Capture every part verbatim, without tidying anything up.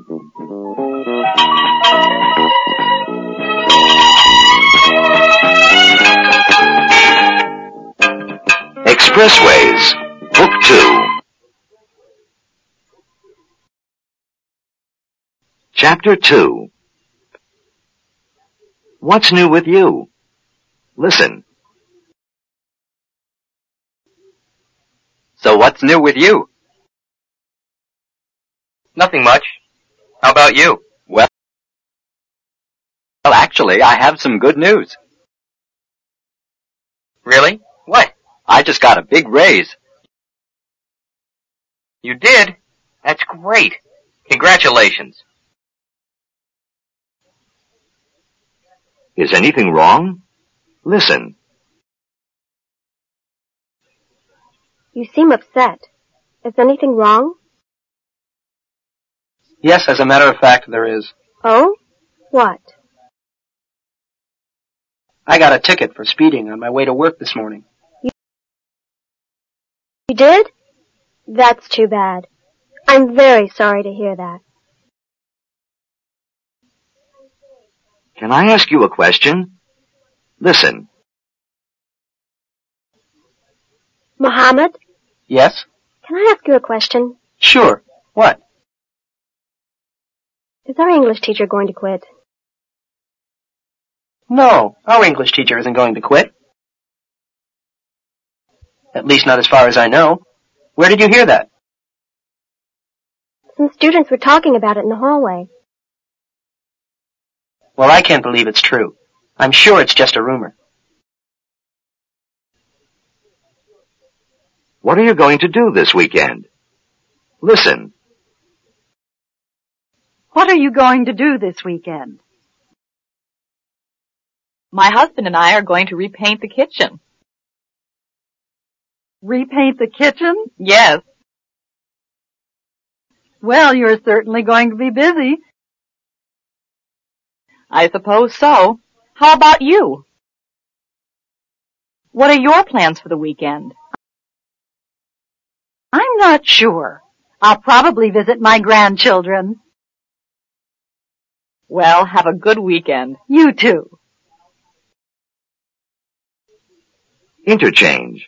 Expressways, Book two. Chapter two. What's new with you? Listen. So what's new with you? Nothing much. How about you? Well, well, actually, I have some good news. Really? What? I just got a big raise. You did? That's great. Congratulations. Is anything wrong? Listen. You seem upset. Is anything wrong? Yes, as a matter of fact, there is. Oh? What? I got a ticket for speeding on my way to work this morning. You, you did? That's too bad. I'm very sorry to hear that. Can I ask you a question? Listen. Mohammed? Yes? Can I ask you a question? Sure. What? Is our English teacher going to quit? No, our English teacher isn't going to quit. At least not as far as I know. Where did you hear that? Some students were talking about it in the hallway. Well, I can't believe it's true. I'm sure it's just a rumor. What are you going to do this weekend? Listen. What are you going to do this weekend? My husband and I are going to repaint the kitchen. Repaint the kitchen? Yes. Well, you're certainly going to be busy. I suppose so. How about you? What are your plans for the weekend? I'm not sure. I'll probably visit my grandchildren. Well, have a good weekend. You too. Interchange.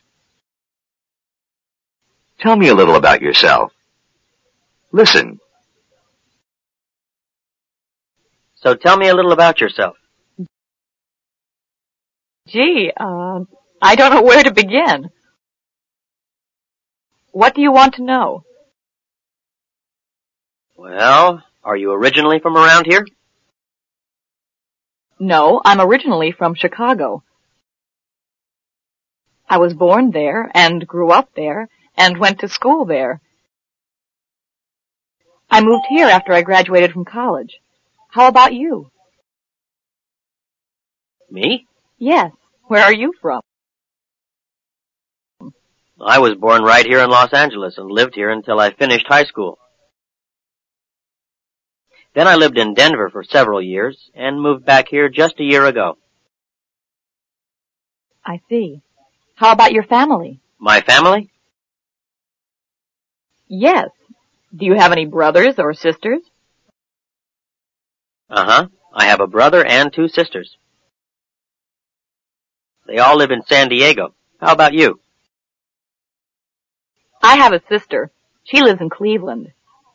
Tell me a little about yourself. Listen. So tell me a little about yourself. Gee, uh, I don't know where to begin. What do you want to know? Well, are you originally from around here? No, I'm originally from Chicago. I was born there and grew up there and went to school there. I moved here after I graduated from college. How about you? Me? Yes. Where are you from? I was born right here in Los Angeles and lived here until I finished high school. Then I lived in Denver for several years and moved back here just a year ago. I see. How about your family? My family? Yes. Do you have any brothers or sisters? Uh-huh. I have a brother and two sisters. They all live in San Diego. How about you? I have a sister. She lives in Cleveland.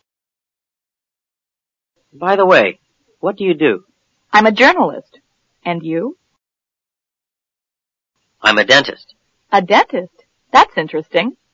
By the way, what do you do? I'm a journalist. And you? I'm a dentist. A dentist? That's interesting.